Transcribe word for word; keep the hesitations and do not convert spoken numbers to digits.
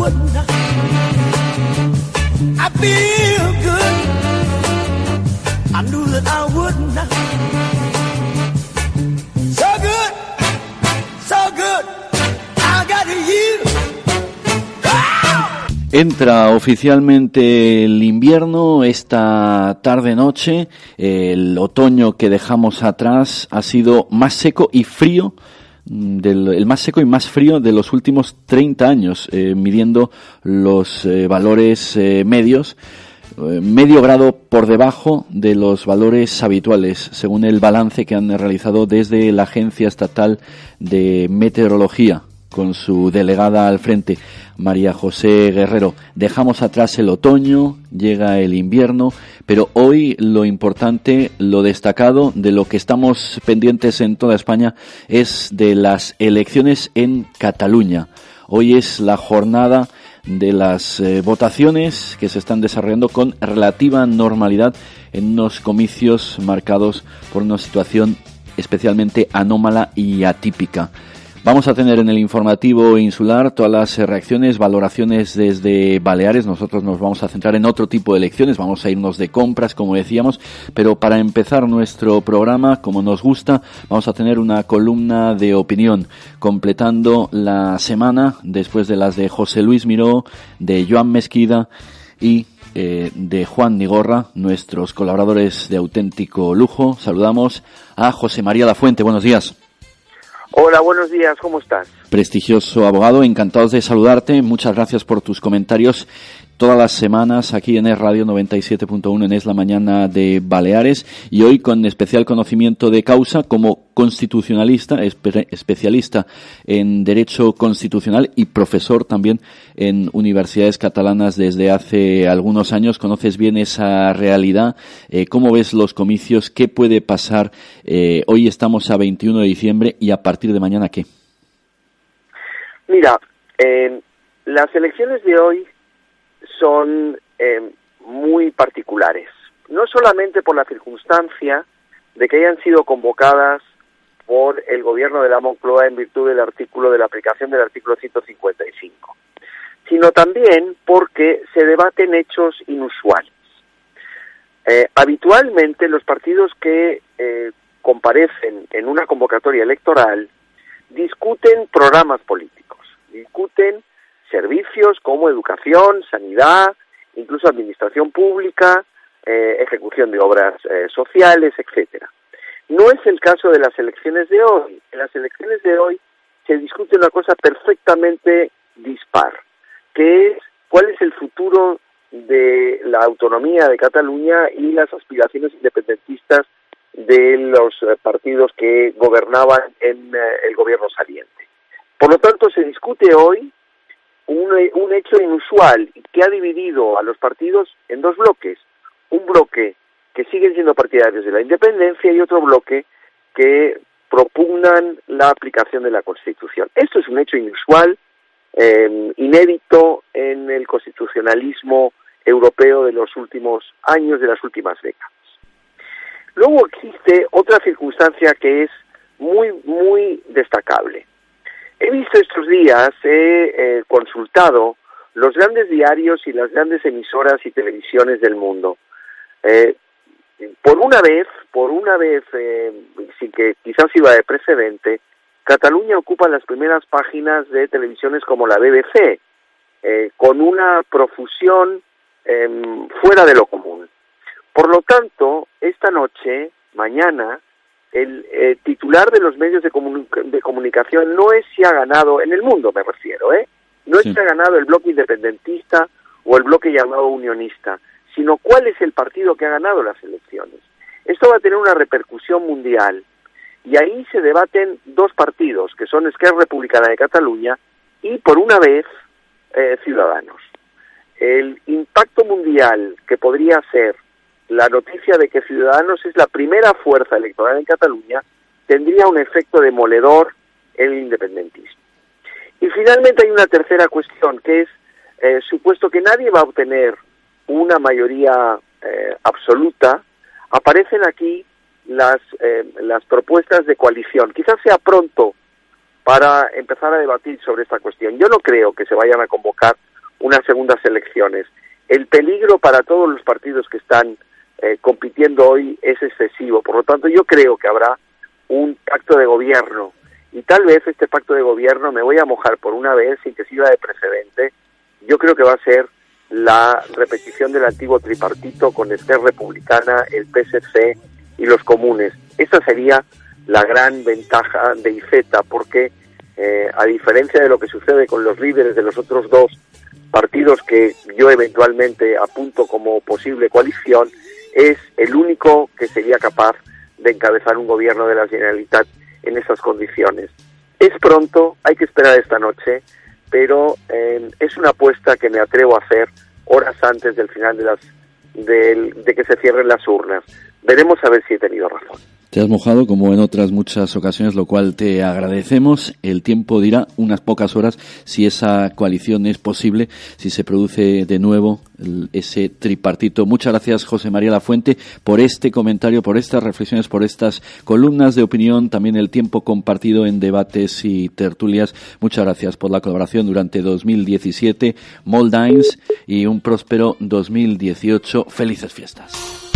wouldn't. I feel good. I knew that I wouldn't. So good, so good. I got you. Entra oficialmente el invierno esta tarde-noche. El otoño que dejamos atrás ha sido más seco y frío, del, el más seco y más frío de los últimos treinta años, eh, midiendo los eh, valores eh, medios, eh, medio grado por debajo de los valores habituales, según el balance que han realizado desde la Agencia Estatal de Meteorología, con su delegada al frente, María José Guerrero. Dejamos atrás el otoño, llega el invierno, pero hoy lo importante, lo destacado, de lo que estamos pendientes en toda España, es de las elecciones en Cataluña. Hoy es la jornada de las eh, votaciones que se están desarrollando con relativa normalidad en unos comicios marcados por una situación especialmente anómala y atípica. Vamos a tener en el informativo insular todas las reacciones, valoraciones desde Baleares. Nosotros nos vamos a centrar en otro tipo de elecciones, vamos a irnos de compras, como decíamos, pero para empezar nuestro programa, como nos gusta, vamos a tener una columna de opinión, completando la semana, después de las de José Luis Miró, de Joan Mesquida y eh, de Juan Nigorra, nuestros colaboradores de auténtico lujo. Saludamos a José María Lafuente. Buenos días. Hola, buenos días, ¿cómo estás? Prestigioso abogado, encantados de saludarte, muchas gracias por tus comentarios todas las semanas aquí en Es Radio noventa y siete punto uno en Es la Mañana de Baleares, y hoy con especial conocimiento de causa como constitucionalista, espe- especialista en Derecho Constitucional y profesor también en universidades catalanas desde hace algunos años. Conoces bien esa realidad. Eh, ¿Cómo ves los comicios? ¿Qué puede pasar? Eh, hoy estamos a veintiuno de diciembre y a partir de mañana, ¿qué? Mira, eh, las elecciones de hoy son eh, muy particulares, no solamente por la circunstancia de que hayan sido convocadas por el gobierno de la Moncloa en virtud del artículo de la aplicación del artículo ciento cincuenta y cinco, sino también porque se debaten hechos inusuales. Eh, habitualmente los partidos que eh, comparecen en una convocatoria electoral discuten programas políticos, discuten servicios como educación, sanidad, incluso administración pública, eh, ejecución de obras eh, sociales, etcétera. No es el caso de las elecciones de hoy. En las elecciones de hoy se discute una cosa perfectamente dispar, que es cuál es el futuro de la autonomía de Cataluña y las aspiraciones independentistas de los eh, partidos que gobernaban en eh, el gobierno saliente. Por lo tanto, se discute hoy Un, un hecho inusual que ha dividido a los partidos en dos bloques. Un bloque que siguen siendo partidarios de la independencia y otro bloque que propugnan la aplicación de la Constitución. Esto es un hecho inusual, eh, inédito en el constitucionalismo europeo de los últimos años, de las últimas décadas. Luego existe otra circunstancia que es muy, muy destacable. He visto estos días, he eh, consultado los grandes diarios y las grandes emisoras y televisiones del mundo. Eh, por una vez, por una vez, eh, sin que quizás iba de precedente, Cataluña ocupa las primeras páginas de televisiones como la B B C, eh, con una profusión eh, fuera de lo común. Por lo tanto, esta noche, mañana, el eh, titular de los medios de, comunica- de comunicación no es si ha ganado, en el mundo me refiero, ¿eh? No es Sí. si ha ganado el bloque independentista o el bloque llamado unionista, sino cuál es el partido que ha ganado las elecciones. Esto va a tener una repercusión mundial y ahí se debaten dos partidos, que son Esquerra Republicana de Cataluña y, por una vez, eh, Ciudadanos. El impacto mundial que podría ser la noticia de que Ciudadanos es la primera fuerza electoral en Cataluña tendría un efecto demoledor en el independentismo. Y finalmente hay una tercera cuestión, que es, eh, supuesto que nadie va a obtener una mayoría eh, absoluta, aparecen aquí las, eh, las propuestas de coalición. Quizás sea pronto para empezar a debatir sobre esta cuestión. Yo no creo que se vayan a convocar unas segundas elecciones. El peligro para todos los partidos que están eh, compitiendo hoy es excesivo. Por lo tanto, yo creo que habrá un pacto de gobierno. Y tal vez este pacto de gobierno, me voy a mojar por una vez sin que sirva de precedente, yo creo que va a ser la repetición del antiguo tripartito con Esquerra Republicana, el P S C y los comunes. Esa sería la gran ventaja de Iceta, porque eh, a diferencia de lo que sucede con los líderes de los otros dos partidos que yo eventualmente apunto como posible coalición, es el único que sería capaz de encabezar un gobierno de la Generalitat en esas condiciones. Es pronto, hay que esperar esta noche, pero eh, es una apuesta que me atrevo a hacer horas antes del final de las de, de que se cierren las urnas. Veremos a ver si he tenido razón. Te has mojado como en otras muchas ocasiones, lo cual te agradecemos. El tiempo dirá unas pocas horas si esa coalición es posible, si se produce de nuevo ese tripartito. Muchas gracias, José María Lafuente, por este comentario, por estas reflexiones, por estas columnas de opinión, también el tiempo compartido en debates y tertulias. Muchas gracias por la colaboración durante dos mil diecisiete, Moldines, y un próspero dos mil dieciocho. Felices fiestas.